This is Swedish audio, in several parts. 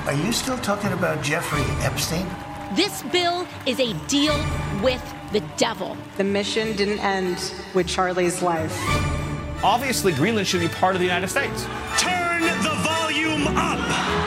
Are you still talking about Jeffrey Epstein? This bill is a deal with the devil. The mission didn't end with Charlie's life. Obviously, Greenland should be part of the United States. Turn the volume up!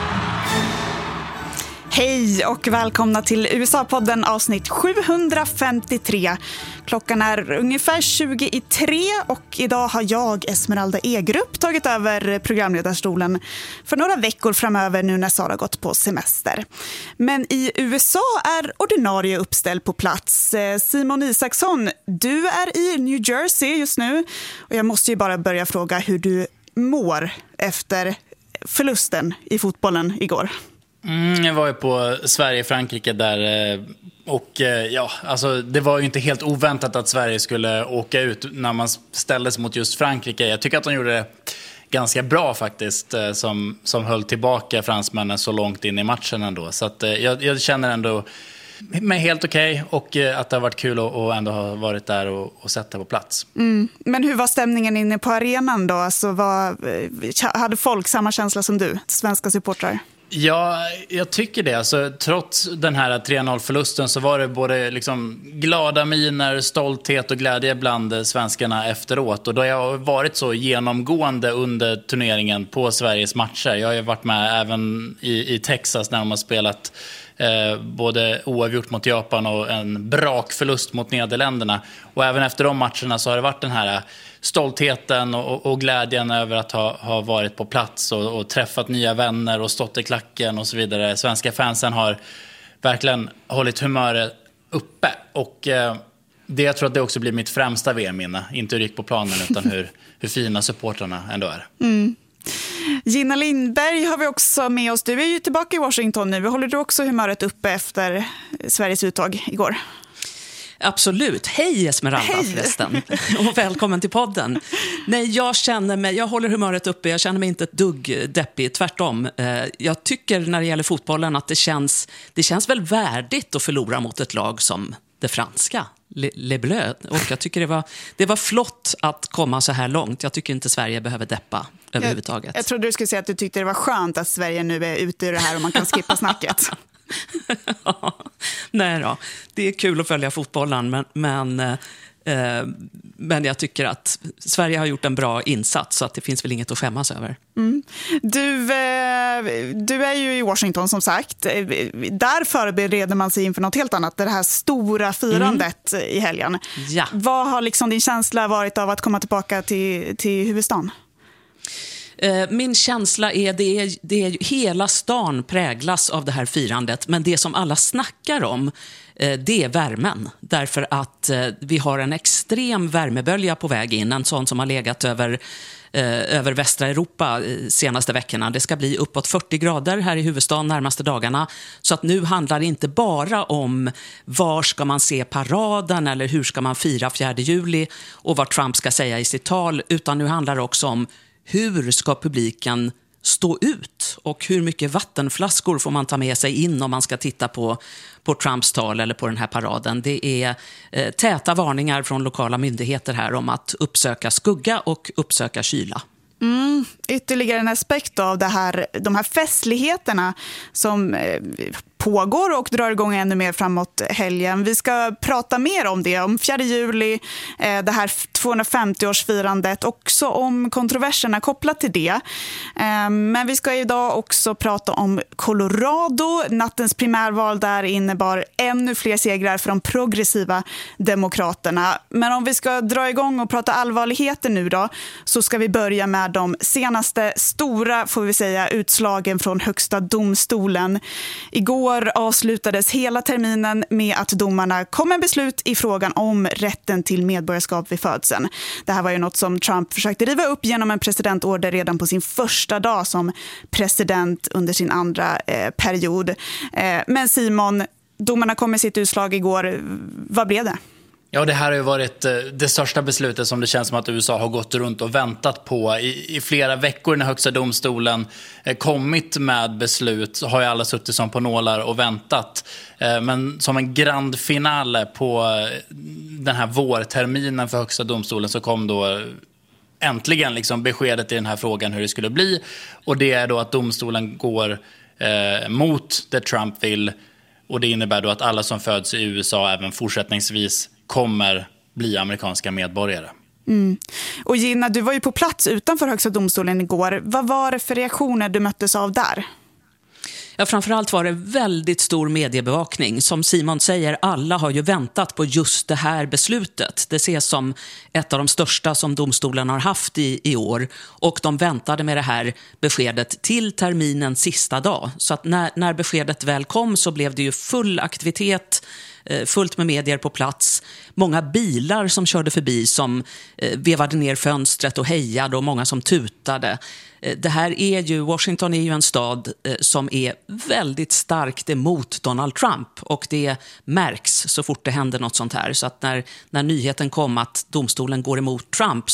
Hej och välkomna till USA-podden avsnitt 753. Klockan är ungefär 20:03 och idag har jag, Esmeralda Egrup, tagit över programledarstolen för några veckor framöver nu när Sara gått på semester. Men i USA är ordinarie uppställ på plats. Simon Isaksson, du är i New Jersey just nu och jag måste ju bara börja fråga hur du mår efter förlusten i fotbollen igår. Jag var ju på Sverige-Frankrike där och ja, alltså det var ju inte helt oväntat att Sverige skulle åka ut när man ställdes mot just Frankrike. Jag tycker att de gjorde det ganska bra faktiskt, som höll tillbaka fransmännen så långt in i matchen ändå. Så att jag känner ändå mig helt okej och att det har varit kul att ändå ha varit där och sett det på plats. Men hur var stämningen inne på arenan då? Alltså, hade folk samma känsla som du, svenska supportrar? Ja, jag tycker det. Alltså, trots den här 3-0-förlusten så var det både liksom glada miner, stolthet och glädje bland svenskarna efteråt. Och då har jag varit så genomgående under turneringen på Sveriges matcher. Jag har ju varit med även i Texas när de har spelat både oavgjort mot Japan och en brakförlust mot Nederländerna. Och även efter de matcherna så har det varit den här stoltheten och glädjen över att ha varit på plats och träffat nya vänner och stått i klacken och så vidare. Svenska fansen har verkligen hållit humöret uppe och jag tror att det också blir mitt främsta VM-minne. Inte hur det gick på planen utan hur fina supportrarna ändå är. Gina Lindberg har vi också med oss. Du är ju tillbaka i Washington nu. Håller du också humöret uppe efter Sveriges uttag igår? Absolut. Hej Esmeralda förresten. Och välkommen till podden. Nej, jag håller humöret uppe. Jag känner mig inte ett dugg deppig. Tvärtom. Jag tycker när det gäller fotbollen att det känns väl värdigt att förlora mot ett lag som det franska. Le Bleu. Och jag tycker det var flott att komma så här långt. Jag tycker inte Sverige behöver deppa överhuvudtaget. Jag trodde du skulle säga att du tyckte det var skönt att Sverige nu är ute ur det här och man kan skippa snacket. Nej då, det är kul att följa fotbollen men jag tycker att Sverige har gjort en bra insats så att det finns väl inget att skämmas över. Du är ju i Washington som sagt. Där förbereder man sig inför något helt annat. Det här stora firandet i helgen. Ja. Vad har liksom din känsla varit av att komma tillbaka till huvudstaden? Min känsla är det hela stan präglas av det här firandet, men det som alla snackar om det är värmen, därför att vi har en extrem värmebölja på väg in, en sån som har legat över västra Europa senaste veckorna. Det ska bli uppåt 40 grader här i huvudstaden närmaste dagarna, så att nu handlar det inte bara om var ska man se paraden eller hur ska man fira 4 juli och vad Trump ska säga i sitt tal, utan nu handlar det också om hur ska publiken stå ut och hur mycket vattenflaskor får man ta med sig in om man ska titta på Trumps tal eller på den här paraden. Det är täta varningar från lokala myndigheter här om att uppsöka skugga och uppsöka kyla. Ytterligare en aspekt av de här festligheterna som pågår och drar igång ännu mer framåt helgen. Vi ska prata mer om det, om 4 juli, det här 250-årsfirandet, också om kontroverserna kopplat till det. Men vi ska idag också prata om Colorado. Nattens primärval där innebar ännu fler segrar för de progressiva demokraterna. Men om vi ska dra igång och prata allvarligheter nu då, så ska vi börja med de senaste stora, får vi säga, utslagen från högsta domstolen. Igår avslutades hela terminen med att domarna kom med beslut i frågan om rätten till medborgarskap vid födseln. Det här var ju något som Trump försökte riva upp genom en presidentorder redan på sin första dag som president under sin andra period. Men Simon, domarna kom med sitt utslag igår. Vad blev det? Ja, det här har ju varit det största beslutet som det känns som att USA har gått runt och väntat på. I flera veckor när högsta domstolen kommit med beslut så har ju alla suttit som på nålar och väntat. Men som en grand finale på den här vårterminen för högsta domstolen så kom då äntligen liksom beskedet i den här frågan hur det skulle bli. Och det är då att domstolen går mot det Trump vill. Och det innebär då att alla som föds i USA även fortsättningsvis kommer bli amerikanska medborgare. Och Gina, du var ju på plats utanför Högsta domstolen igår. Vad var det för reaktioner du möttes av där? Ja, framförallt var det väldigt stor mediebevakning. Som Simon säger, alla har ju väntat på just det här beslutet. Det ses som ett av de största som domstolen har haft i år. Och de väntade med det här beskedet till terminens sista dag. Så att när beskedet väl kom så blev det ju full aktivitet, fullt med medier på plats. Många bilar som körde förbi som vevade ner fönstret och hejade och många som tutade. Det här är ju, Washington är ju en stad som är väldigt starkt emot Donald Trump och det märks så fort det händer något sånt här. Så att när nyheten kom att domstolen går emot Trump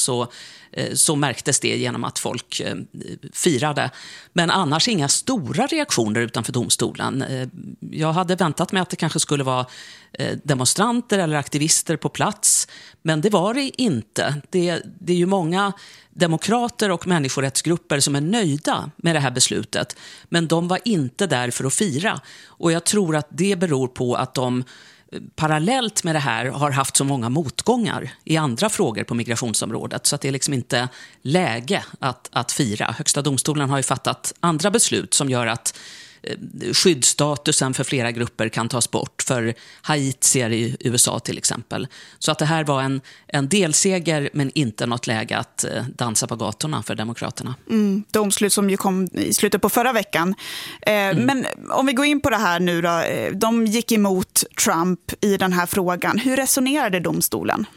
så märktes det genom att folk firade. Men annars inga stora reaktioner utanför domstolen. Jag hade väntat mig att det kanske skulle vara demonstranter eller aktivister på plats, men det var det inte. Det är ju många demokrater och människorättsgrupper som är nöjda med det här beslutet, men de var inte där för att fira. Och jag tror att det beror på att de parallellt med det här har haft så många motgångar i andra frågor på migrationsområdet, så att det är liksom inte läge att fira. Högsta domstolen har ju fattat andra beslut som gör att skyddsstatusen för flera grupper kan tas bort, för haitier i USA till exempel. Så att det här var en delseger men inte något läge att dansa på gatorna för demokraterna. Domslut som ju kom i slutet på förra veckan. Men om vi går in på det här nu då. De gick emot Trump i den här frågan. Hur resonerade domstolen?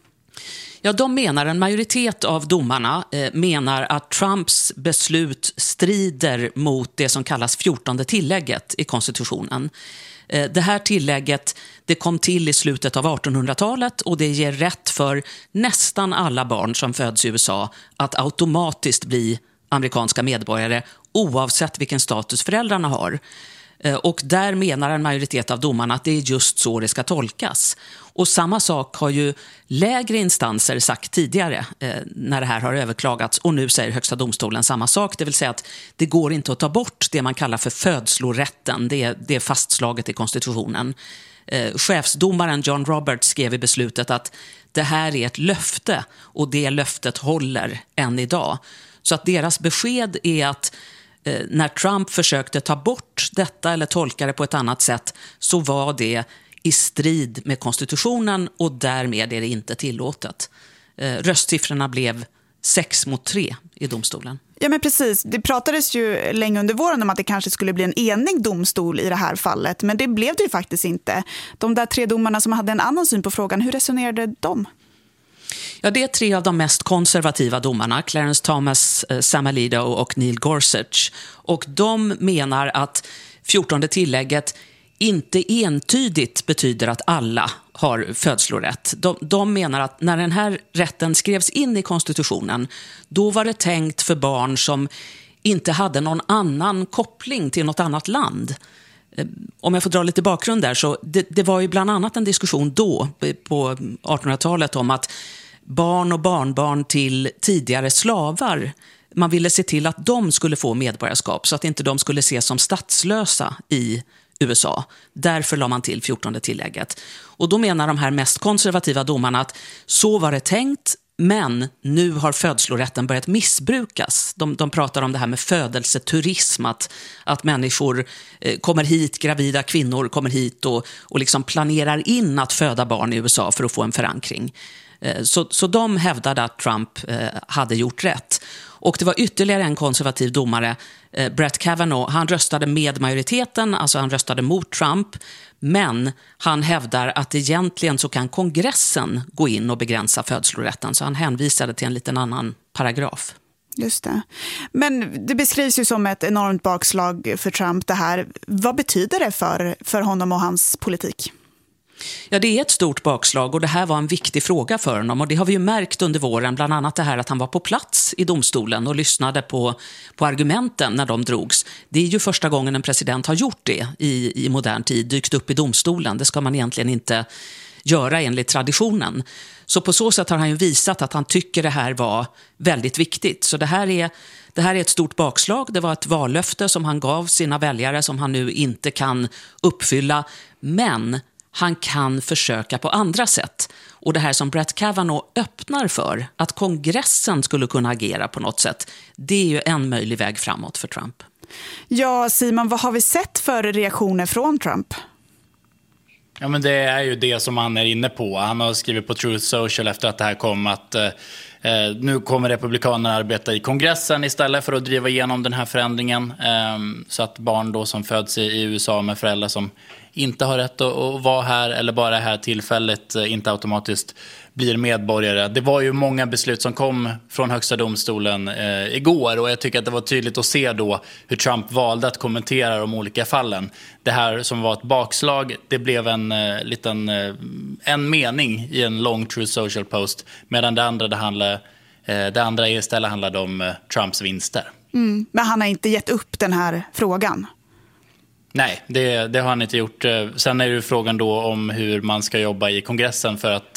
Ja, en majoritet av domarna menar att Trumps beslut strider mot det som kallas 14:e tillägget i konstitutionen. Det här tillägget, det kom till i slutet av 1800-talet och det ger rätt för nästan alla barn som föds i USA att automatiskt bli amerikanska medborgare oavsett vilken status föräldrarna har. Och där menar en majoritet av domarna att det är just så det ska tolkas. Och samma sak har ju lägre instanser sagt tidigare när det här har överklagats. Och nu säger Högsta domstolen samma sak. Det vill säga att det går inte att ta bort det man kallar för födslorätten. Det är fastslaget i konstitutionen. Chefsdomaren John Roberts skrev i beslutet att det här är ett löfte och det löftet håller än idag. Så att deras besked är att när Trump försökte ta bort detta eller tolka det på ett annat sätt så var det i strid med konstitutionen och därmed är det inte tillåtet. Röstsiffrorna blev 6-3 i domstolen. Ja, men precis. Det pratades ju länge under våren om att det kanske skulle bli en enig domstol i det här fallet, men det blev det ju faktiskt inte. De där 3 domarna som hade en annan syn på frågan, hur resonerade de? Ja, det är 3 av de mest konservativa domarna, Clarence Thomas, Sam Alito och Neil Gorsuch. Och de menar att 14:e tillägget inte entydigt betyder att alla har födslorätt. De menar att när den här rätten skrevs in i konstitutionen, då var det tänkt för barn som inte hade någon annan koppling till något annat land. Om jag får dra lite bakgrund där, så det var ju bland annat en diskussion då på 1800-talet om att barn och barnbarn till tidigare slavar, man ville se till att de skulle få medborgarskap så att inte de skulle ses som statslösa i USA. Därför la man till 14:e tillägget. Och då menar de här mest konservativa domarna att så var det tänkt, men nu har födslorätten börjat missbrukas. De pratar om det här med födelseturism, att människor kommer hit, gravida kvinnor kommer hit och liksom planerar in att föda barn i USA för att få en förankring. Så de hävdade att Trump hade gjort rätt. Och det var ytterligare en konservativ domare, Brett Kavanaugh. Han röstade med majoriteten, alltså han röstade mot Trump. Men han hävdar att egentligen så kan kongressen gå in och begränsa födslorätten. Så han hänvisade till en liten annan paragraf. Just det. Men det beskrivs ju som ett enormt bakslag för Trump det här. Vad betyder det för honom och hans politik? Ja, det är ett stort bakslag och det här var en viktig fråga för honom. Och det har vi ju märkt under våren, bland annat det här att han var på plats i domstolen och lyssnade på argumenten när de drogs. Det är ju första gången en president har gjort det i modern tid, dykt upp i domstolen. Det ska man egentligen inte göra enligt traditionen. Så på så sätt har han ju visat att han tycker det här var väldigt viktigt. Så det här är ett stort bakslag. Det var ett vallöfte som han gav sina väljare som han nu inte kan uppfylla. Men han kan försöka på andra sätt. Och det här som Brett Kavanaugh öppnar för, att kongressen skulle kunna agera på något sätt, det är ju en möjlig väg framåt för Trump. Ja, Simon, vad har vi sett för reaktioner från Trump? Ja, men det är ju det som han är inne på. Han har skrivit på Truth Social efter att det här kom att nu kommer republikanerna arbeta i kongressen istället för att driva igenom den här förändringen. Så att barn då som föds i USA med föräldrar som inte har rätt att vara här eller bara är här tillfälligt inte automatiskt blir medborgare. Det var ju många beslut som kom från högsta domstolen igår, och jag tycker att det var tydligt att se då hur Trump valde att kommentera de olika fallen. Det här som var ett bakslag, det blev en mening i en lång Truth Social post, medan det andra istället handlade om Trumps vinster. Men han har inte gett upp den här frågan. Nej, det har han inte gjort. Sen är det frågan då om hur man ska jobba i kongressen för att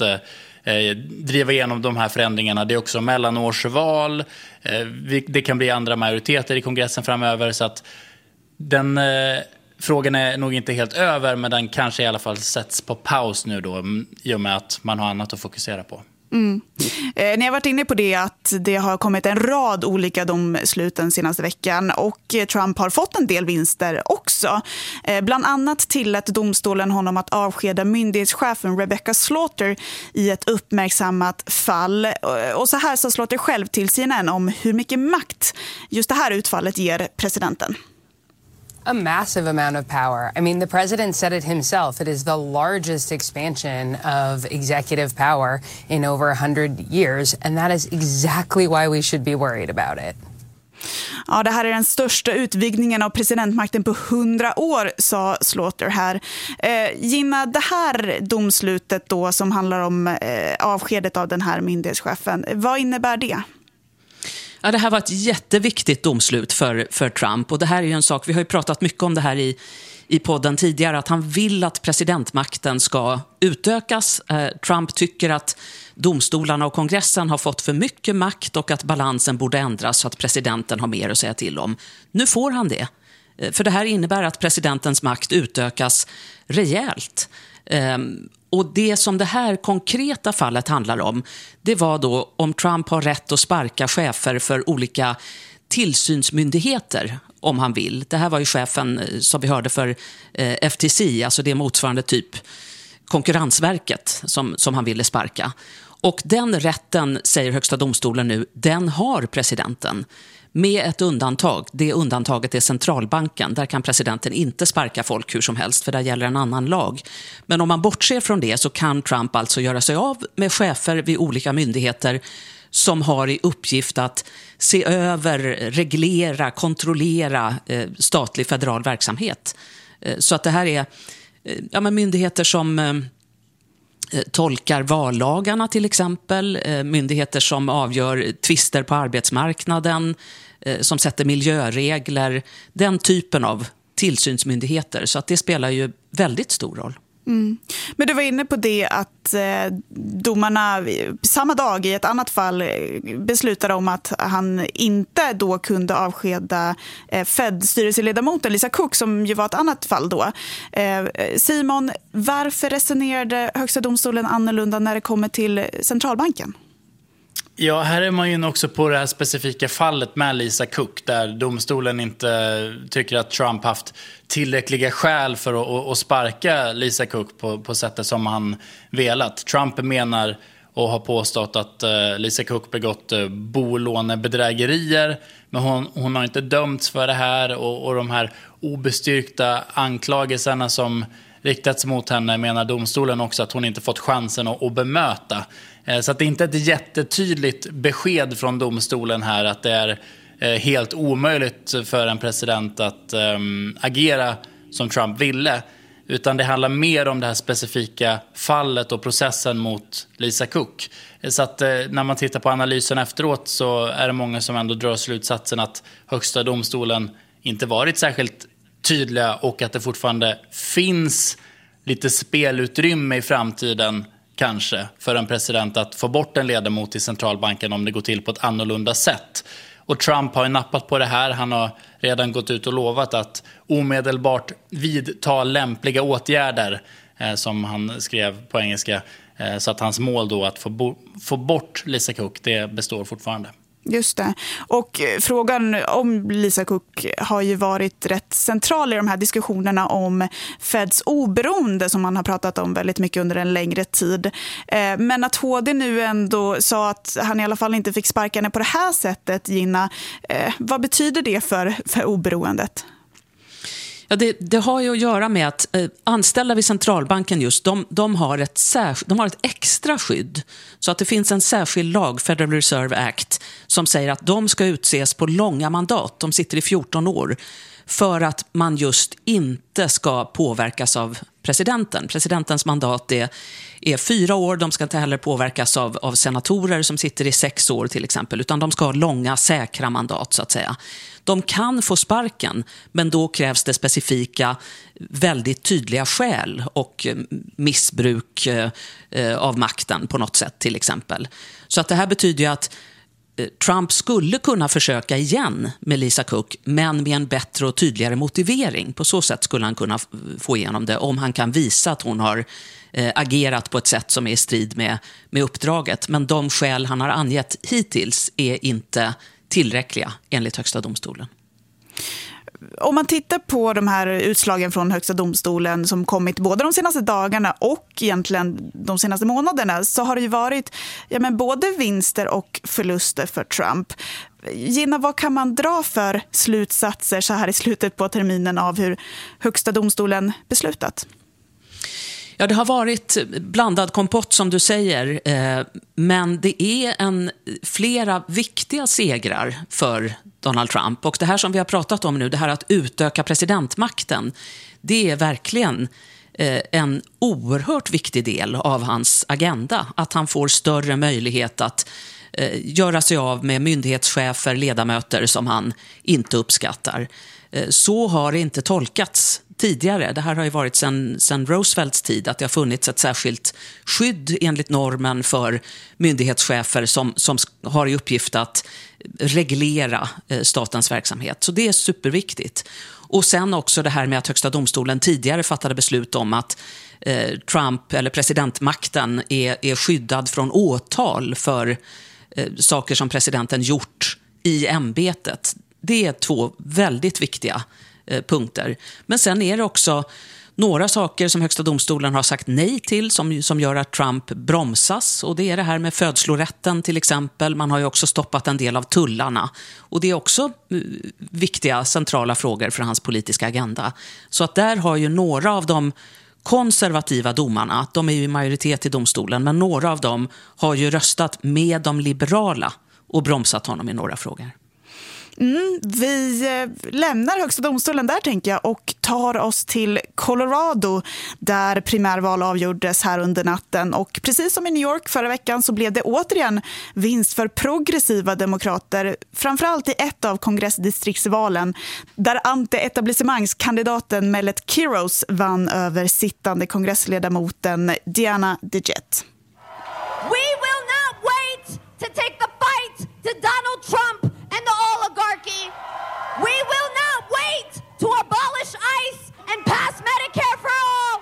driva igenom de här förändringarna. Det är också mellanårsval. Det kan bli andra majoriteter i kongressen framöver, så att den frågan är nog inte helt över, men den kanske i alla fall sätts på paus nu då, i och med att man har annat att fokusera på. Ni har varit inne på det att det har kommit en rad olika domslut den senaste veckan, och Trump har fått en del vinster också. Bland annat tillät domstolen honom att avskeda myndighetschefen Rebecca Slaughter i ett uppmärksammat fall. Och så här sa Slaughter själv till CNN om hur mycket makt just det här utfallet ger presidenten. A massive amount of power. I mean, the president said it himself. It is the largest expansion of executive power in over 100 years, and that is exactly why we should be worried about it. Ja, det här är den största utvidgningen av presidentmakten på 100 år, sa Slaughter här. Gina, det här domslutet då som handlar om avskedet av den här myndighetschefen, vad innebär det? Ja, det här var ett jätteviktigt domslut för Trump, och det här är ju en sak, vi har ju pratat mycket om det här i podden tidigare, att han vill att presidentmakten ska utökas. Trump tycker att domstolarna och kongressen har fått för mycket makt och att balansen borde ändras så att presidenten har mer att säga till om. Nu får han det, för det här innebär att presidentens makt utökas rejält. Och det som det här konkreta fallet handlar om, det var då om Trump har rätt att sparka chefer för olika tillsynsmyndigheter om han vill. Det här var ju chefen som vi hörde för FTC, alltså det motsvarande typ Konkurrensverket som han ville sparka. Och den rätten, säger högsta domstolen nu, den har presidenten. Med ett undantag. Det undantaget är centralbanken. Där kan presidenten inte sparka folk hur som helst, för där gäller en annan lag. Men om man bortser från det så kan Trump alltså göra sig av med chefer vid olika myndigheter som har i uppgift att se över, reglera, kontrollera statlig federal verksamhet. Så att det här är myndigheter som tolkar vallagarna till exempel, myndigheter som avgör tvister på arbetsmarknaden, som sätter miljöregler, den typen av tillsynsmyndigheter. Så att det spelar ju väldigt stor roll. Men du var inne på det att domarna samma dag i ett annat fall beslutade om att han inte då kunde avskeda Fed-styrelseledamoten Lisa Cook, som ju var ett annat fall då. Simon, varför resonerade högsta domstolen annorlunda när det kommer till centralbanken? Ja, här är man ju också på det här specifika fallet med Lisa Cook, där domstolen inte tycker att Trump haft tillräckliga skäl för att sparka Lisa Cook på sättet som han velat. Trump menar och har påstått att Lisa Cook begått bolånebedrägerier, men hon har inte dömts för det här, och de här obestyrkta anklagelserna som riktats mot henne menar domstolen också att hon inte fått chansen att bemöta. Så att det är inte ett jättetydligt besked från domstolen här att det är helt omöjligt för en president att agera som Trump ville, utan det handlar mer om det här specifika fallet och processen mot Lisa Cook. Så att när man tittar på analysen efteråt så är det många som ändå drar slutsatsen att högsta domstolen inte varit särskilt tydliga, och att det fortfarande finns lite spelutrymme i framtiden kanske för en president att få bort en ledamot i centralbanken om det går till på ett annorlunda sätt. Och Trump har ju nappat på det här. Han har redan gått ut och lovat att omedelbart vidta lämpliga åtgärder, som han skrev på engelska. Så att hans mål då att få bort Lisa Cook, det består fortfarande. Just det. Och frågan om Lisa Cook har ju varit rätt central i de här diskussionerna om Feds oberoende som man har pratat om väldigt mycket under en längre tid. Men att HD nu ändå sa att han i alla fall inte fick sparka henne på det här sättet, Gina. Vad betyder det för oberoendet? Ja, det har ju att göra med att anställda vid centralbanken just, de har ett extra skydd. Så att det finns en särskild lag, Federal Reserve Act, som säger att de ska utses på långa mandat. De sitter i 14 år för att man just inte ska påverkas av presidenten. Presidentens mandat är 4 år. De ska inte heller påverkas av senatorer som sitter i 6 år till exempel, utan de ska ha långa, säkra mandat så att säga. De kan få sparken, men då krävs det specifika, väldigt tydliga skäl och missbruk av makten på något sätt till exempel. Så att det här betyder ju att Trump skulle kunna försöka igen med Lisa Cook, men med en bättre och tydligare motivering. På så sätt skulle han kunna få igenom det om han kan visa att hon har agerat på ett sätt som är i strid med uppdraget. Men de skäl han har angett hittills är inte tillräckliga enligt Högsta domstolen. Om man tittar på de här utslagen från Högsta domstolen som kommit både de senaste dagarna och egentligen de senaste månaderna, så har det ju varit både vinster och förluster för Trump. Gina, vad kan man dra för slutsatser så här i slutet på terminen av hur Högsta domstolen beslutat? Ja, det har varit blandad kompott som du säger, men det är flera viktiga segrar för Donald Trump. Och det här som vi har pratat om nu, det här att utöka presidentmakten, det är verkligen en oerhört viktig del av hans agenda. Att han får större möjlighet att göra sig av med myndighetschefer, ledamöter som han inte uppskattar. Så har det inte tolkats tidigare. Det här har ju varit sedan Roosevelts tid att det har funnits ett särskilt skydd enligt normen för myndighetschefer som har i uppgift att reglera statens verksamhet. Så det är superviktigt. Och sen också det här med att Högsta domstolen tidigare fattade beslut om att Trump eller presidentmakten är skyddad från åtal för saker som presidenten gjort i ämbetet. Det är 2 väldigt viktiga punkter. Men sen är det också några saker som Högsta domstolen har sagt nej till som gör att Trump bromsas. Och det är det här med födslorätten till exempel. Man har ju också stoppat en del av tullarna. Och det är också viktiga centrala frågor för hans politiska agenda. Så att där har ju några av de konservativa domarna, de är ju i majoritet i domstolen, men några av dem har ju röstat med de liberala och bromsat honom i några frågor. Vi lämnar Högsta domstolen där tänker jag och tar oss till Colorado där primärval avgjordes här under natten. Och precis som i New York förra veckan så blev det återigen vinst för progressiva demokrater, framförallt i ett av kongressdistriktsvalen där anti-etablissemangskandidaten Mellett Kiros vann över sittande kongressledamoten Diana DeGette. We will not wait to take the fight to Donald Trump and the oligarchy. We will not wait to abolish ICE and pass Medicare for all.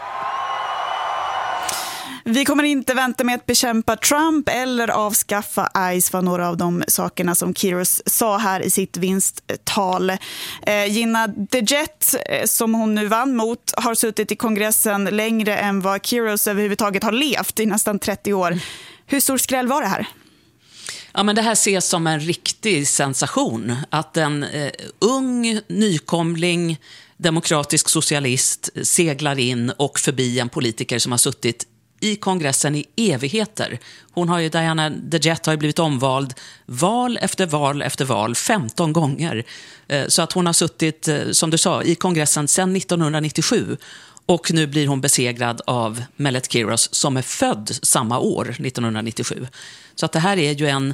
Vi kommer inte vänta med att bekämpa Trump eller avskaffa ICE, var några av de sakerna som Kiros sa här i sitt vinsttal. Gina DeGette, som hon nu vann mot, har suttit i kongressen längre än vad Kiros överhuvudtaget har levt i nästan 30 år. Hur stor skräll var det här? Ja, men det här ses som en riktig sensation. Att en ung, nykomling, demokratisk socialist seglar in och förbi en politiker som har suttit i kongressen i evigheter. Diana DeGette har ju blivit omvald val efter val efter val 15 gånger. Så att hon har suttit, som du sa, i kongressen sedan 1997. Och nu blir hon besegrad av Mellett Kiros som är född samma år, 1997. Så att det här är ju en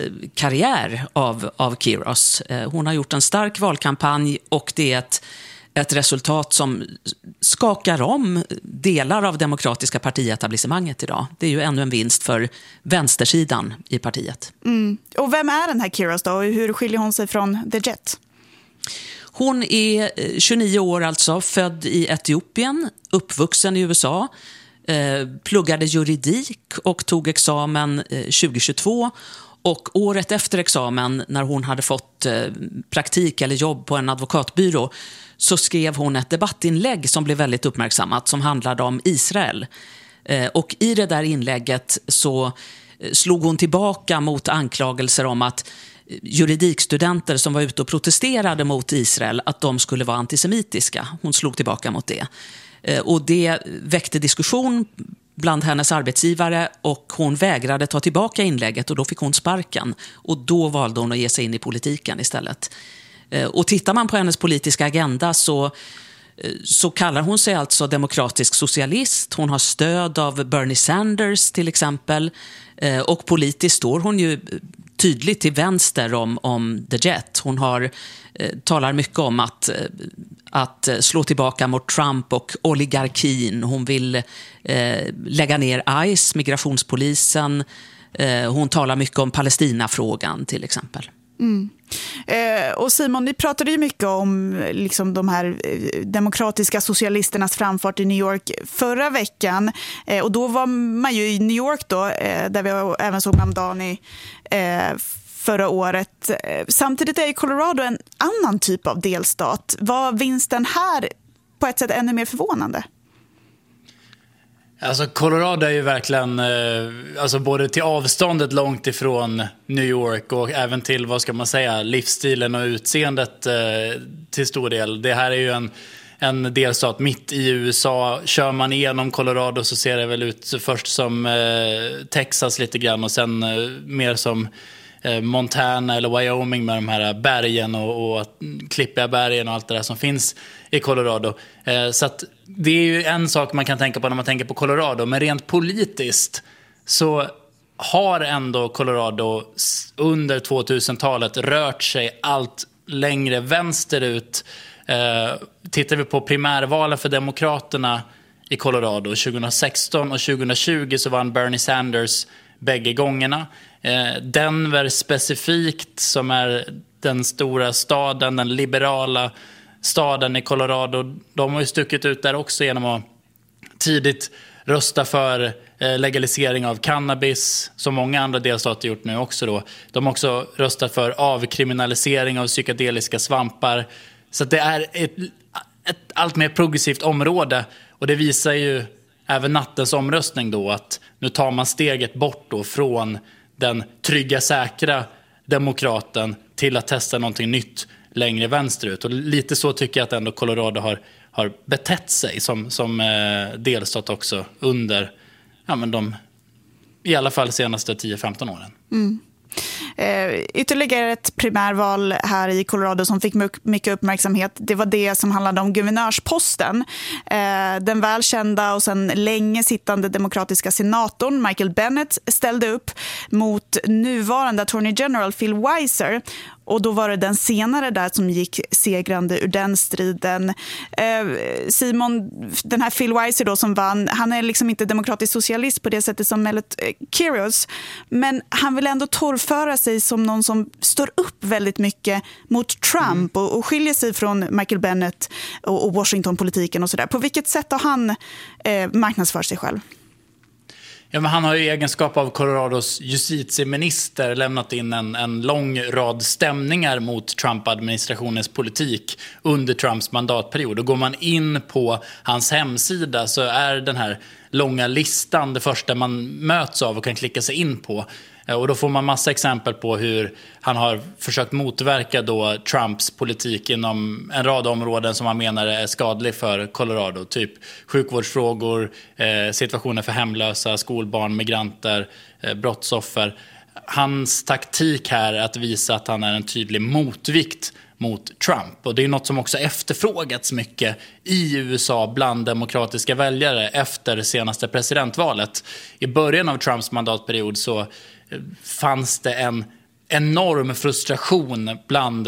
raketkarriär av Kiros. Hon har gjort en stark valkampanj och det är ett ett resultat som skakar om delar av demokratiska partietablissemanget idag. Det är ju ännu en vinst för vänstersidan i partiet. Och vem är den här Quiros då? Och hur skiljer hon sig från The Jet? Hon är 29 år alltså, född i Etiopien, uppvuxen i USA, pluggade juridik och tog examen 2022. Och året efter examen, när hon hade fått praktik eller jobb på en advokatbyrå, så skrev hon ett debattinlägg som blev väldigt uppmärksammat, som handlade om Israel. Och i det där inlägget så slog hon tillbaka mot anklagelser om att juridikstudenter som var ute och protesterade mot Israel, att de skulle vara antisemitiska. Hon slog tillbaka mot det. Och det väckte diskussion bland hennes arbetsgivare, och hon vägrade ta tillbaka inlägget, och då fick hon sparken. Och då valde hon att ge sig in i politiken istället. Och tittar man på hennes politiska agenda så kallar hon sig alltså demokratisk socialist. Hon har stöd av Bernie Sanders till exempel. Och politiskt står hon ju tydligt till vänster om The Jet. Hon talar mycket om att slå tillbaka mot Trump och oligarkin. Hon vill lägga ner ICE, migrationspolisen. Hon talar mycket om Palestinafrågan till exempel. Och Simon, ni pratade ju mycket om liksom de här demokratiska socialisternas framfart i New York förra veckan. Och då var man ju i New York då, där vi även såg Mamdani förra året. Samtidigt är ju Colorado en annan typ av delstat. Var vinsten här på ett sätt ännu mer förvånande? Alltså Colorado är ju verkligen alltså både till avståndet långt ifrån New York och även till, vad ska man säga, livsstilen och utseendet till stor del. Det här är ju en delstat mitt i USA. Kör man igenom Colorado så ser det väl ut först som Texas lite grann, och sen mer som Montana eller Wyoming med de här bergen och klippiga bergen och allt det där som finns i Colorado. Så att det är ju en sak man kan tänka på när man tänker på Colorado, men rent politiskt så har ändå Colorado under 2000-talet rört sig allt längre vänsterut. Tittar vi på primärvalen för demokraterna i Colorado 2016 och 2020 så vann Bernie Sanders bägge gångerna. Denver specifikt, som är den stora staden, den liberala staden i Colorado, de har ju stuckit ut där också genom att tidigt rösta för legalisering av cannabis, som många andra delstater gjort nu också då. De har också röstat för avkriminalisering av psykedeliska svampar. Så det är ett allt mer progressivt område, och det visar ju även nattens omröstning då att nu tar man steget bort då från den trygga, säkra demokraten till att testa någonting nytt längre vänsterut. Och lite så tycker jag att ändå Colorado har betett sig som delstat också under de i alla fall senaste 10-15 åren. Ytterligare ett primärval här i Colorado som fick mycket uppmärksamhet, det var det som handlade om guvernörsposten. Den välkända och sedan länge sittande demokratiska senatorn Michael Bennet ställde upp mot nuvarande attorney general Phil Weiser. Och då var det den senare där som gick segrande ur den striden. Simon, den här Phil Weiser då som vann, han är liksom inte demokratisk socialist på det sättet som Mellett Quiros. Men han vill ändå torrföra sig som någon som står upp väldigt mycket mot Trump och skiljer sig från Michael Bennet och Washington-politiken och sådär. På vilket sätt har han marknadsfört sig själv? Ja, men han har ju i egenskap av Colorados justitieminister lämnat in en lång rad stämningar mot Trump-administrationens politik under Trumps mandatperiod. Och går man in på hans hemsida så är den här långa listan det första man möts av och kan klicka sig in på. Och då får man massa exempel på hur han har försökt motverka då Trumps politik inom en rad områden som han menar är skadlig för Colorado. Typ sjukvårdsfrågor, situationer för hemlösa, skolbarn, migranter, brottsoffer. Hans taktik här är att visa att han är en tydlig motvikt mot Trump. Och det är något som också efterfrågats mycket i USA bland demokratiska väljare efter senaste presidentvalet. I början av Trumps mandatperiod så fanns det en enorm frustration bland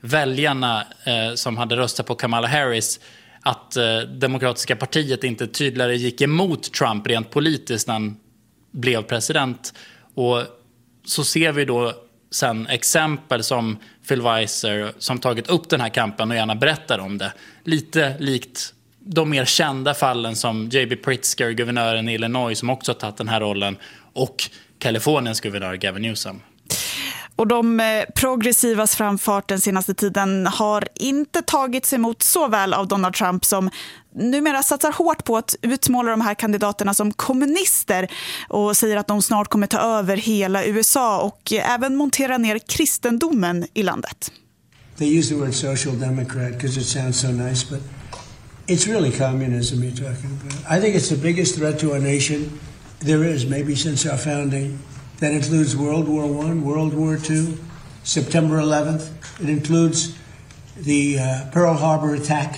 väljarna som hade röstat på Kamala Harris att Demokratiska partiet inte tydligare gick emot Trump rent politiskt när han blev president. Och så ser vi då sen exempel som Phil Weiser som tagit upp den här kampen och gärna berättar om det. Lite likt de mer kända fallen som J.B. Pritzker, guvernören i Illinois, som också har tagit den här rollen, och Kaliforniens guvernör Gavin Newsom. Och de progressivas framfart den senaste tiden har inte tagits emot så väl av Donald Trump, som numera satsar hårt på att utmåla de här kandidaterna som kommunister och säger att de snart kommer ta över hela USA och även montera ner kristendomen i landet. They use the word social democrat because it sounds so nice, but it's really communism you're talking about. I think it's the biggest threat to our nation there is, maybe since our founding. That includes World War I, World War II, September 11th. It includes the Pearl Harbor attack.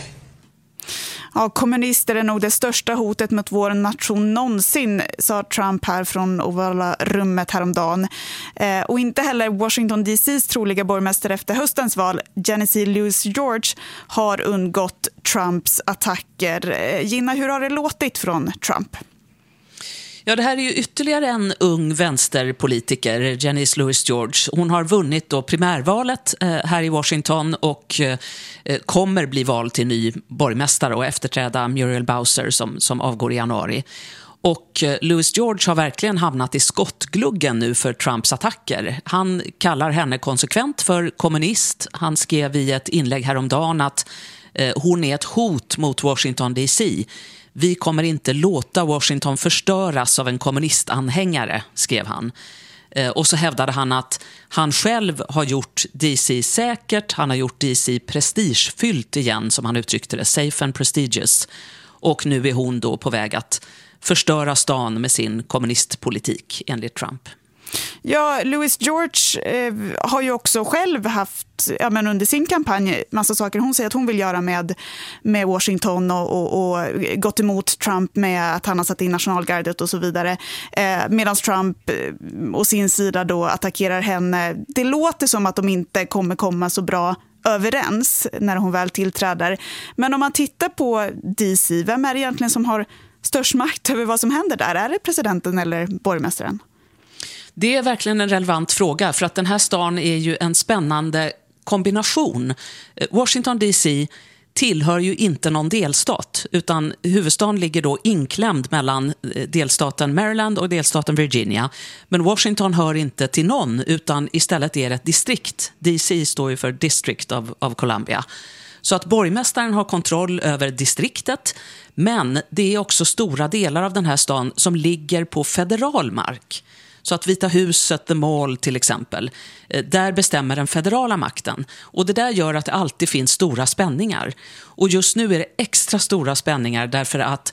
Ja, kommunister är nog det största hotet mot vår nation någonsin, sa Trump här från Ovala rummet häromdagen. Och inte heller Washington DC:s troliga borgmästare efter höstens val, Janice Louis George, har undgått Trumps attacker. Gina, hur har det låtit från Trump? Ja, det här är ju ytterligare en ung vänsterpolitiker, Janice Louis George. Hon har vunnit då primärvalet här i Washington och kommer bli vald till ny borgmästare och efterträda Muriel Bowser som avgår i januari. Och Louis George har verkligen hamnat i skottgluggen nu för Trumps attacker. Han kallar henne konsekvent för kommunist. Han skrev i ett inlägg häromdagen att hon är ett hot mot Washington DC. Vi kommer inte låta Washington förstöras av en kommunistanhängare, skrev han. Och så hävdade han att han själv har gjort DC säkert, han har gjort DC prestigefyllt igen, som han uttryckte det, safe and prestigious. Och nu är hon då på väg att förstöra stan med sin kommunistpolitik, enligt Trump. Ja, Louis George har ju också själv haft under sin kampanj massa saker hon säger att hon vill göra med Washington och gått emot Trump med att han har satt in nationalgardet och så vidare. Medan Trump och sin sida då attackerar henne. Det låter som att de inte kommer komma så bra överens när hon väl tillträder. Men om man tittar på DC, vem är det egentligen som har störst makt över vad som händer där? Är det presidenten eller borgmästaren? Det är verkligen en relevant fråga, för att den här stan är ju en spännande kombination. Washington DC tillhör ju inte någon delstat, utan huvudstaden ligger då inklämd mellan delstaten Maryland och delstaten Virginia. Men Washington hör inte till någon, utan istället är det ett distrikt. DC står ju för District of Columbia. Så att borgmästaren har kontroll över distriktet, men det är också stora delar av den här stan som ligger på federal mark. Så att Vita huset, The Mall till exempel, där bestämmer den federala makten. Och det där gör att det alltid finns stora spänningar. Och just nu är det extra stora spänningar därför att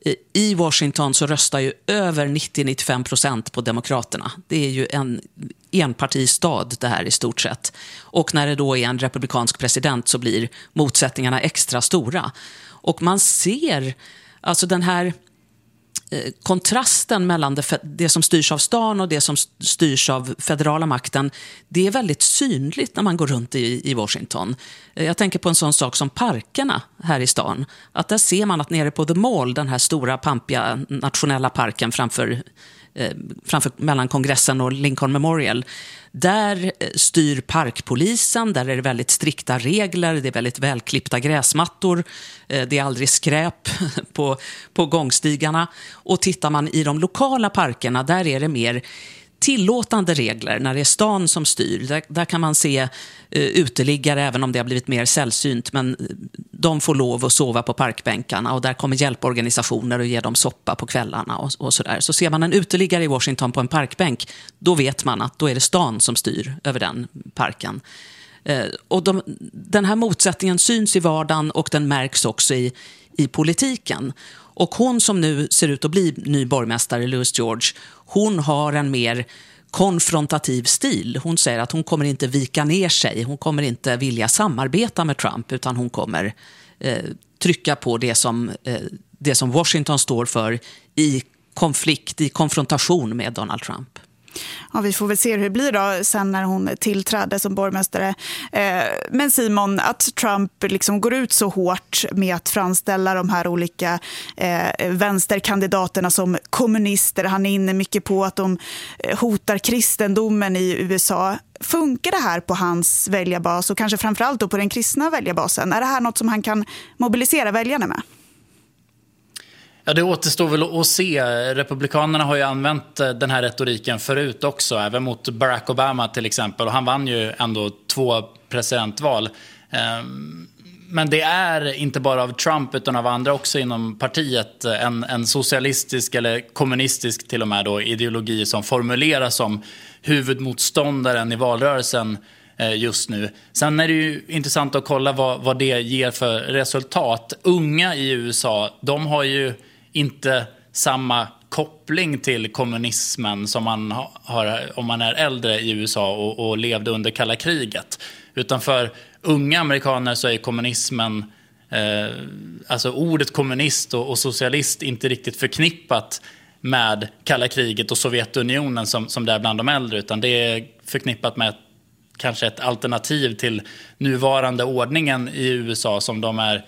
i Washington så röstar ju över 90-95% på demokraterna. Det är ju en enpartistad det här i stort sett. Och när det då är en republikansk president så blir motsättningarna extra stora. Och man ser alltså den här kontrasten mellan det som styrs av stan och det som styrs av federala makten, det är väldigt synligt när man går runt i Washington. Jag tänker på en sån sak som parkerna här i stan. Att där ser man att nere på The Mall, den här stora pampiga nationella parken framför mellan Kongressen och Lincoln Memorial, där styr parkpolisen, där är det väldigt strikta regler, det är väldigt välklippta gräsmattor, det är aldrig skräp på gångstigarna. Och tittar man i de lokala parkerna, där är det mer tillåtande regler när det är stan som styr. Där kan man se uteliggare, även om det har blivit mer sällsynt, men de får lov att sova på parkbänkarna och där kommer hjälporganisationer och ge dem soppa på kvällarna och sådär. Så ser man en uteliggare i Washington på en parkbänk, då vet man att då är det stan som styr över den parken. Och den här motsättningen syns i vardagen och den märks också i politiken. Och hon som nu ser ut att bli ny borgmästare, Louis George, hon har en mer konfrontativ stil. Hon säger att hon kommer inte vika ner sig. Hon kommer inte vilja samarbeta med Trump, utan hon kommer trycka på det som Washington står för i konflikt, i konfrontation med Donald Trump. Ja, vi får väl se hur det blir då sen när hon tillträdde som borgmästare. Men Simon, att Trump liksom går ut så hårt med att framställa de här olika vänsterkandidaterna som kommunister. Han är inne mycket på att de hotar kristendomen i USA. Funkar det här på hans väljarbas och kanske framförallt då på den kristna väljarbasen? Är det här något som han kan mobilisera väljarna med? Ja, det återstår väl att se. Republikanerna har ju använt den här retoriken förut också, även mot Barack Obama till exempel. Och han vann ju ändå 2 presidentval. Men det är inte bara av Trump utan av andra också inom partiet en socialistisk eller kommunistisk till och med då, ideologi som formuleras som huvudmotståndaren i valrörelsen just nu. Sen är det ju intressant att kolla vad det ger för resultat. Unga i USA, de har ju inte samma koppling till kommunismen som man har om man är äldre i USA och levde under kalla kriget. Utan för unga amerikaner så är kommunismen, alltså ordet kommunist och socialist inte riktigt förknippat med kalla kriget och Sovjetunionen som det är bland de äldre, utan det är förknippat med kanske ett alternativ till nuvarande ordningen i USA som de är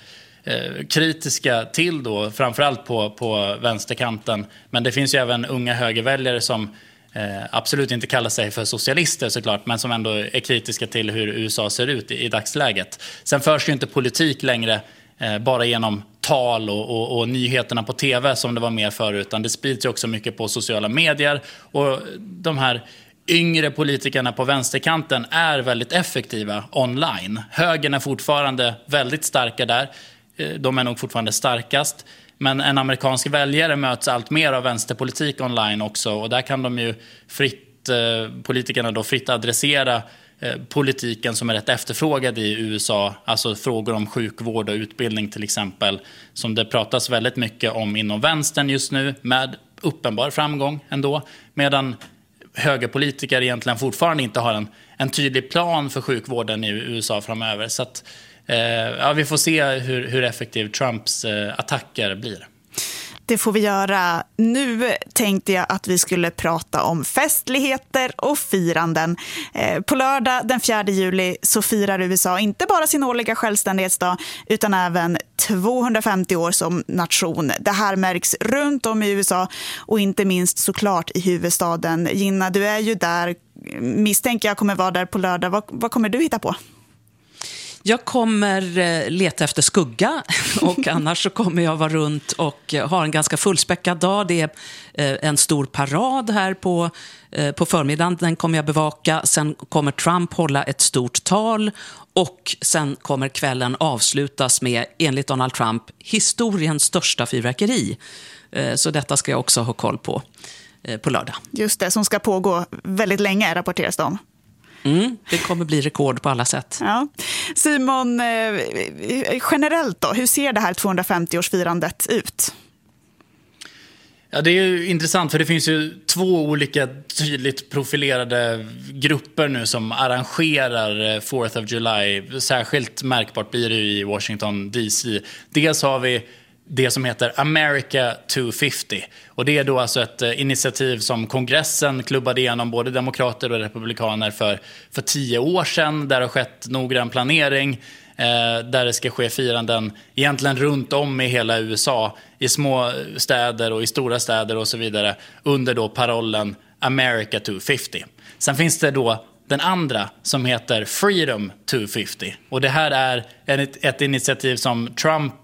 kritiska till då, framförallt på vänsterkanten. Men det finns ju även unga högerväljare som absolut inte kallar sig för socialister såklart, men som ändå är kritiska till hur USA ser ut i dagsläget. Sen förs ju inte politik längre bara genom tal och nyheterna på tv som det var mer förut, utan det sprids ju också mycket på sociala medier, och de här yngre politikerna på vänsterkanten är väldigt effektiva online. Högern är fortfarande väldigt starka där. De är nog fortfarande starkast. Men en amerikansk väljare möts allt mer av vänsterpolitik online också. Och där kan de ju politikerna då fritt adressera politiken som är rätt efterfrågad i USA. Alltså frågor om sjukvård och utbildning till exempel. Som det pratas väldigt mycket om inom vänstern just nu, med uppenbar framgång ändå. Medan högerpolitiker egentligen fortfarande inte har en tydlig plan för sjukvården i USA framöver. Så att, ja, vi får se hur effektiv Trumps attacker blir. Det får vi göra. Nu tänkte jag att vi skulle prata om festligheter och firanden. På lördag den 4 juli så firar USA inte bara sin årliga självständighetsdag utan även 250 år som nation. Det här märks runt om i USA och inte minst såklart i huvudstaden. Gina, du är ju där. Misstänker jag kommer vara där på lördag. Vad kommer du hitta på? Jag kommer leta efter skugga och annars så kommer jag vara runt och ha en ganska fullspäckad dag. Det är en stor parad här på förmiddagen, den kommer jag bevaka. Sen kommer Trump hålla ett stort tal och sen kommer kvällen avslutas med, enligt Donald Trump, historiens största fyrverkeri. Så detta ska jag också ha koll på lördag. Just det, som ska pågå väldigt länge, rapporteras det om. Det kommer bli rekord på alla sätt. Ja. Simon, generellt då, hur ser det här 250-årsfirandet ut? Ja, det är ju intressant för det finns ju 2 olika tydligt profilerade grupper nu som arrangerar 4th of July. Särskilt märkbart blir det i Washington DC. Dels har vi det som heter America 250. Och det är då alltså ett initiativ som kongressen klubbade igenom både demokrater och republikaner för 10 år sedan. Där har skett noggrann planering där det ska ske firanden egentligen runt om i hela USA. I små städer och i stora städer och så vidare. Under då parollen America 250. Sen finns det då den andra som heter Freedom 250. Och det här är ett initiativ som Trump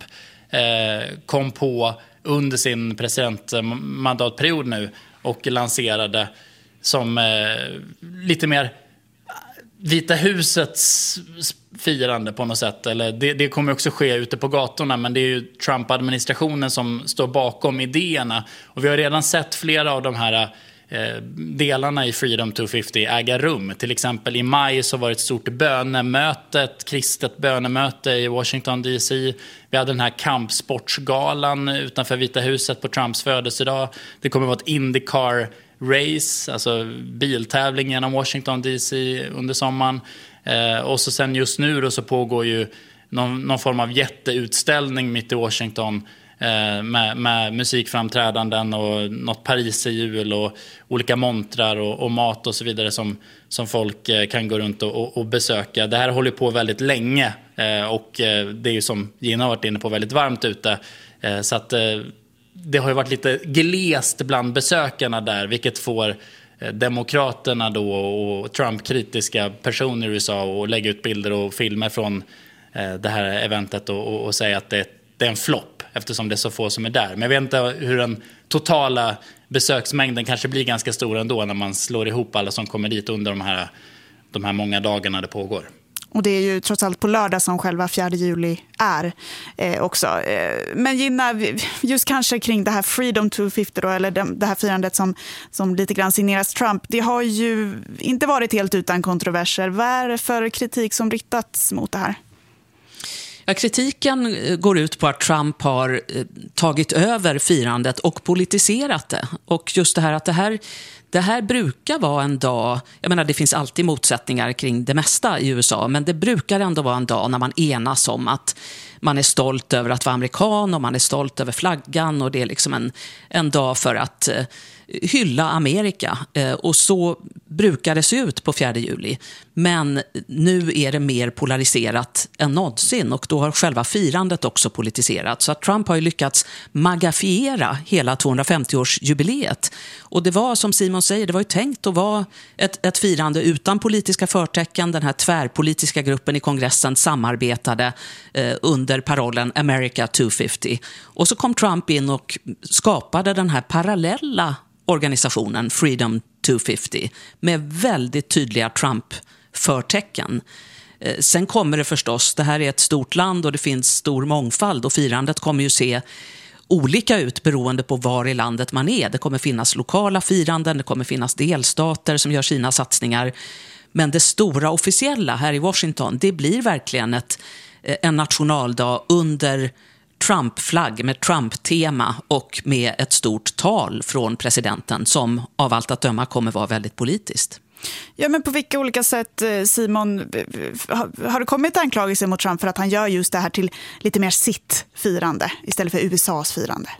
kom på under sin presidentmandatperiod nu och lanserade som lite mer Vita husets firande på något sätt. Eller det kommer också ske ute på gatorna, men det är ju Trump-administrationen som står bakom idéerna. Och vi har redan sett flera av de här delarna i Freedom 250 äga rum. Till exempel i maj så var det ett stort bönemöte, ett kristet bönemöte i Washington DC. Vi hade den här kampsportsgalan utanför Vita huset på Trumps födelsedag. Det kommer att vara ett IndyCar race, alltså biltävling genom Washington DC under sommaren. Och så sen just nu då så pågår ju någon form av jätteutställning mitt i Washington med musikframträdanden och något pariserhjul och olika montrar och mat och så vidare som folk kan gå runt och besöka. Det här håller på väldigt länge och det är ju som Gina har varit inne på väldigt varmt ute. Så att det har ju varit lite glest bland besökarna där, vilket får demokraterna då och Trump-kritiska personer i USA och lägga ut bilder och filmer från det här eventet och säga att det är en flopp eftersom det är så få som är där. Men jag vet inte hur den totala besöksmängden kanske blir ganska stor ändå när man slår ihop alla som kommer dit under de här många dagarna det pågår. Och det är ju trots allt på lördag som själva 4 juli är också. Men Gina, just kanske kring det här Freedom 250 då, eller det här firandet som lite grann signeras Trump, det har ju inte varit helt utan kontroverser. Vad är det för kritik som riktats mot det här? Ja, kritiken går ut på att Trump har tagit över firandet och politiserat det. Och just det här att det här brukar vara en dag, jag menar det finns alltid motsättningar kring det mesta i USA, men det brukar ändå vara en dag när man enas om att man är stolt över att vara amerikan och man är stolt över flaggan och det är liksom en dag för att hylla Amerika. Och så brukar det se ut på 4 juli. Men nu är det mer polariserat än någonsin och då har själva firandet också politiserat. Så att Trump har ju lyckats magafiera hela 250-årsjubileet. Och det var, som Simon säger, det var ju tänkt att vara ett firande utan politiska förtecken. Den här tvärpolitiska gruppen i kongressen samarbetade under parollen America 250. Och så kom Trump in och skapade den här parallella organisationen Freedom 250 med väldigt tydliga Trump-förtecken. Sen kommer det förstås, det här är ett stort land och det finns stor mångfald och firandet kommer ju se olika ut beroende på var i landet man är. Det kommer finnas lokala firanden, det kommer finnas delstater som gör sina satsningar. Men det stora officiella här i Washington, det blir verkligen en nationaldag under Trump-flagg med Trump-tema och med ett stort tal från presidenten som av allt att döma kommer vara väldigt politiskt. Ja, men på vilka olika sätt, Simon, har det kommit anklagelser mot Trump för att han gör just det här till lite mer sitt firande istället för USAs firande?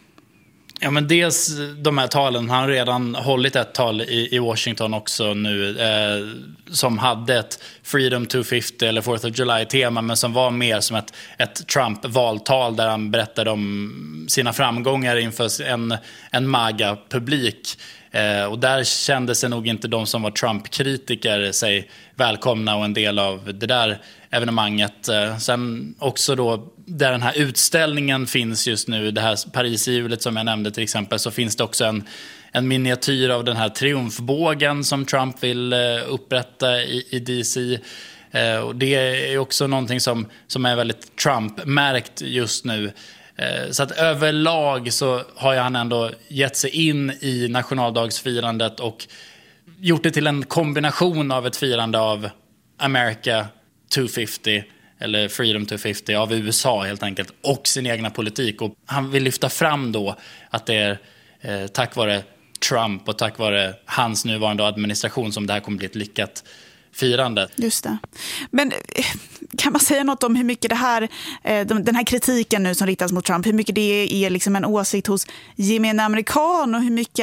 Ja, men dels de här talen, han har redan hållit ett tal i Washington också nu som hade ett Freedom 250 eller 4th of July-tema men som var mer som ett Trump-valtal där han berättade om sina framgångar inför en MAGA-publik. Och där kände sig nog inte de som var Trump-kritiker sig välkomna och en del av det där evenemanget. Sen också då där den här utställningen finns just nu, det här Pariserhjulet som jag nämnde till exempel, så finns det också en miniatyr av den här triumfbågen som Trump vill upprätta i DC. Och det är också någonting som är väldigt Trump-märkt just nu. Så att överlag så har han ändå gett sig in i nationaldagsfirandet och gjort det till en kombination av ett firande av America 250 eller Freedom 250 av USA helt enkelt och sin egna politik. Och han vill lyfta fram då att det är tack vare Trump och tack vare hans nuvarande administration som det här kommer bli ett lyckat firande. Just det. Men kan man säga något om hur mycket det här, den här kritiken nu som riktas mot Trump, hur mycket det är liksom en åsikt hos gemene amerikan och hur mycket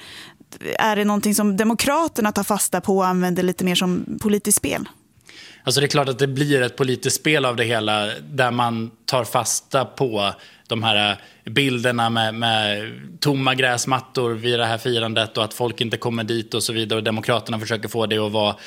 är det någonting som demokraterna tar fasta på och använder lite mer som politiskt spel? Alltså det är klart att det blir ett politiskt spel av det hela där man tar fasta på de här bilderna med tomma gräsmattor vid det här firandet och att folk inte kommer dit och så vidare. Och demokraterna försöker få det att vara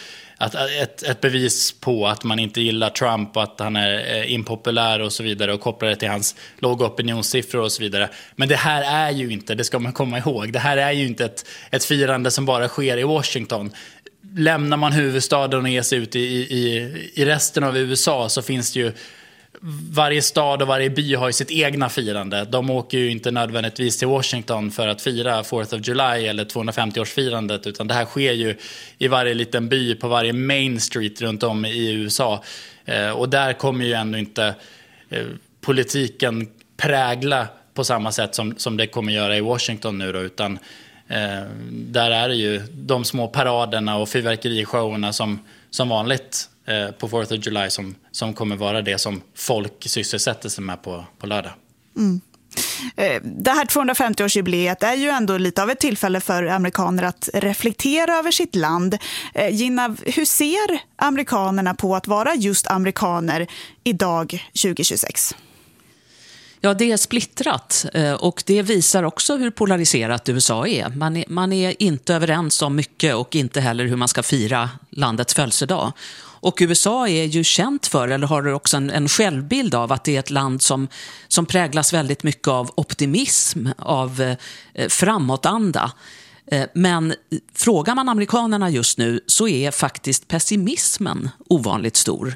ett bevis på att man inte gillar Trump och att han är impopulär och så vidare och kopplar det till hans låga opinionssiffror och så vidare. Men det här är ju inte, det ska man komma ihåg, det här är ju inte ett firande som bara sker i Washington. Lämnar man huvudstaden och ger sig ut i resten av USA så finns det ju varje stad och varje by har ju sitt egna firande. De åker ju inte nödvändigtvis till Washington för att fira 4th of July eller 250-årsfirandet utan det här sker ju i varje liten by på varje Main Street runt om i USA. Och där kommer ju ändå inte politiken prägla på samma sätt som det kommer göra i Washington nu då, utan där är det ju de små paraderna och fyrverkerishowerna som vanligt på 4th of July som kommer vara det som folk sysselsätter sig med på lördag. Mm. Det här 250-årsjubileet är ju ändå lite av ett tillfälle för amerikaner att reflektera över sitt land. Gina, hur ser amerikanerna på att vara just amerikaner idag 2026? Ja, det är splittrat och det visar också hur polariserat USA är. Man är inte överens om mycket och inte heller hur man ska fira landets födelsedag. Och USA är ju känt för, eller har också en självbild av, att det är ett land som präglas väldigt mycket av optimism, av framåtanda. Men frågar man amerikanerna just nu så är faktiskt pessimismen ovanligt stor.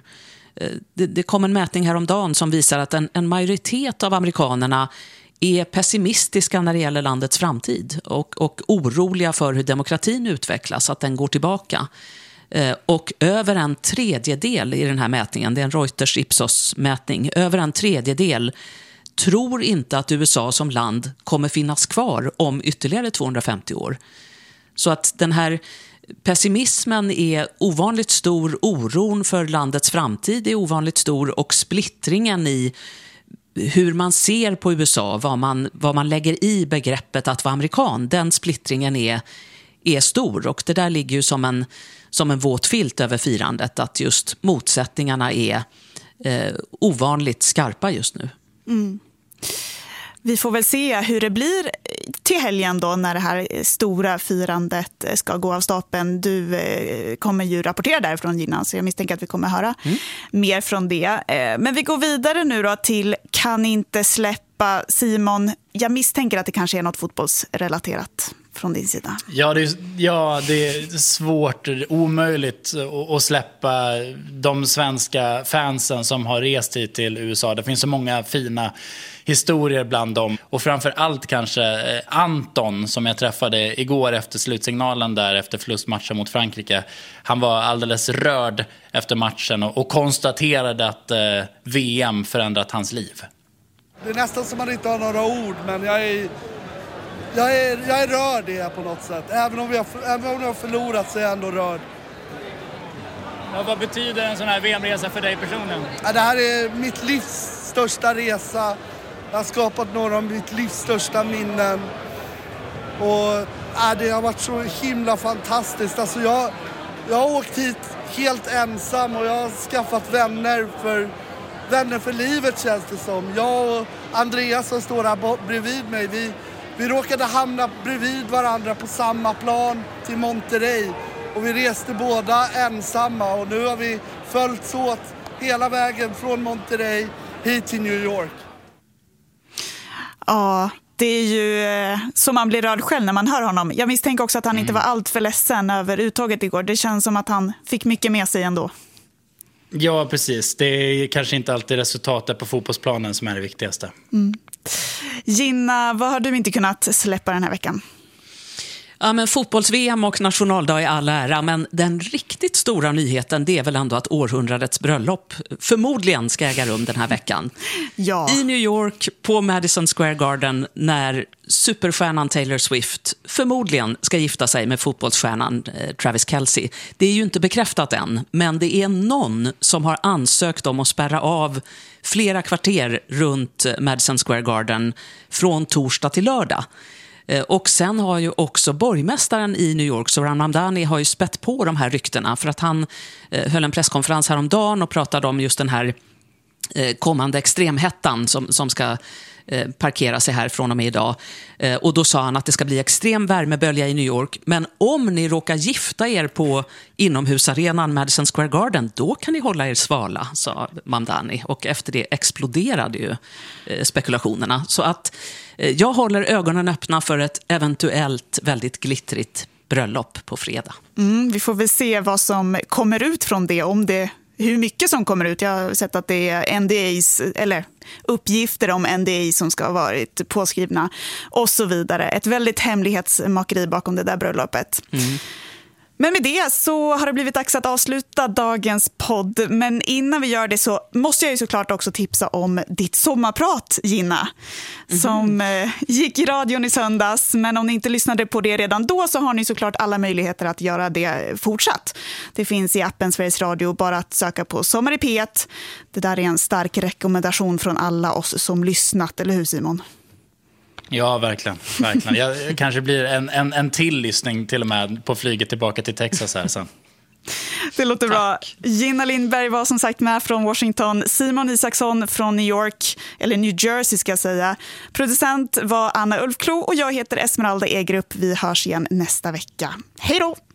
Det kom en mätning häromdagen som visar att en majoritet av amerikanerna är pessimistiska när det gäller landets framtid och oroliga för hur demokratin utvecklas, att den går tillbaka. Och över en tredjedel i den här mätningen, det är en Reuters Ipsos-mätning, över en tredjedel tror inte att USA som land kommer finnas kvar om ytterligare 250 år. Så att den här pessimismen är ovanligt stor, oron för landets framtid är ovanligt stor och splittringen i hur man ser på USA, vad man lägger i begreppet att vara amerikan, den splittringen är stor, och det där ligger ju som en våt filt över firandet, att just motsättningarna är ovanligt skarpa just nu. Mm. Vi får väl se hur det blir till helgen då när det här stora firandet ska gå av stapeln. Du kommer ju rapportera därifrån, Gina, så jag misstänker att vi kommer höra mer från det. Men vi går vidare nu då till Kan inte släppa. Simon, jag misstänker att det kanske är något fotbollsrelaterat från din sida. Ja, det är svårt, omöjligt att släppa de svenska fansen som har rest hit till USA. Det finns så många fina historier bland dem. Och framför allt kanske Anton, som jag träffade igår efter slutsignalen där efter förlustmatchen mot Frankrike. Han var alldeles rörd efter matchen och konstaterade att VM förändrat hans liv. Det är nästan som man inte har några ord, men jag är rörd i det på något sätt. Även om vi har förlorat så är jag ändå rörd. Ja, vad betyder en sån här VM-resa för dig personligen? Ja, det här är mitt livs största resa. Jag har skapat några av mitt livs största minnen. Och det har varit så himla fantastiskt. Alltså jag har åkt hit helt ensam och jag har skaffat vänner för livet, känns det som. Jag och Andreas som står här bredvid mig, vi råkade hamna bredvid varandra på samma plan till Monterrey. Och vi reste båda ensamma och nu har vi följts åt hela vägen från Monterrey hit till New York. Ja, det är ju som man blir rörd själv när man hör honom. Jag misstänker också att han inte var allt för ledsen över uttaget igår. Det känns som att han fick mycket med sig ändå. Ja, precis. Det är kanske inte alltid resultatet på fotbollsplanen som är det viktigaste. Gina, vad har du inte kunnat släppa den här veckan? Ja, men fotbolls-VM och nationaldag är all ära, men den riktigt stora nyheten, det är väl ändå att århundradets bröllop förmodligen ska äga rum den här veckan. Ja. I New York på Madison Square Garden, när superstjärnan Taylor Swift förmodligen ska gifta sig med fotbollsstjärnan Travis Kelce. Det är ju inte bekräftat än, men det är någon som har ansökt om att spärra av flera kvarter runt Madison Square Garden från torsdag till lördag. Och sen har ju också borgmästaren i New York, Zohran Mamdani, har ju spett på de här ryktena, för att han höll en presskonferens häromdagen och pratade om just den här kommande extremhettan som ska parkera sig här från och med idag. Och då sa han att det ska bli extrem värmebölja i New York, men om ni råkar gifta er på inomhusarenan Madison Square Garden, då kan ni hålla er svala, sa Mamdani. Och efter det exploderade ju spekulationerna. Så att jag håller ögonen öppna för ett eventuellt väldigt glittrigt bröllop på fredag. Vi får väl se vad som kommer ut från det, hur mycket som kommer ut. Jag har sett att det är NDAs, eller uppgifter om NDA som ska ha varit påskrivna och så vidare. Ett väldigt hemlighetsmakeri bakom det där bröllopet. Men med det så har det blivit dags att avsluta dagens podd. Men innan vi gör det så måste jag ju såklart också tipsa om ditt sommarprat, Gina. Som gick i radion i söndags. Men om ni inte lyssnade på det redan då så har ni såklart alla möjligheter att göra det fortsatt. Det finns i appen Sveriges Radio, bara att söka på Sommar i P1. Det där är en stark rekommendation från alla oss som lyssnat, eller hur Simon? Ja, verkligen. Jag kanske blir en till lyssning till och med på flyget tillbaka till Texas här sen. Det låter bra. Gina Lindberg var som sagt med från Washington. Simon Isaksson från New York, eller New Jersey ska jag säga. Producent var Anna Ulfklo och jag heter Esmeralda Egrup. Vi hörs igen nästa vecka. Hej då!